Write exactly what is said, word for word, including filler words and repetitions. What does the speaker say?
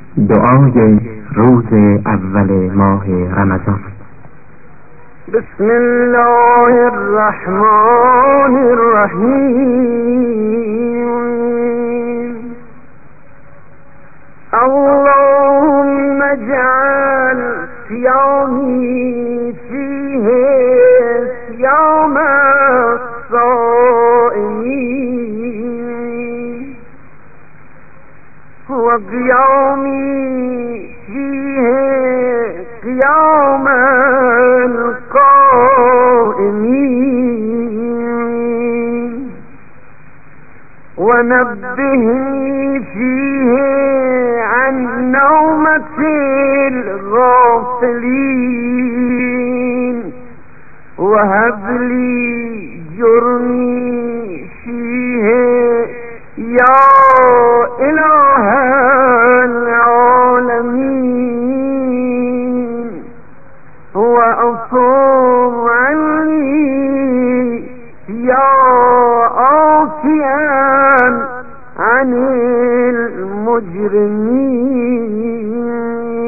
دعای روز اول ماه رمضان. بسم الله الرحمن الرحیم. اللهم اجعل صيامي فيه صيام الصائمين وقيامي فيه قيام القائمين ونبهني فيه عن نومة الغافلين وهب لي جرمي فيه يا إله العالمين وأصوم عني يا عافيا عن المجرمين.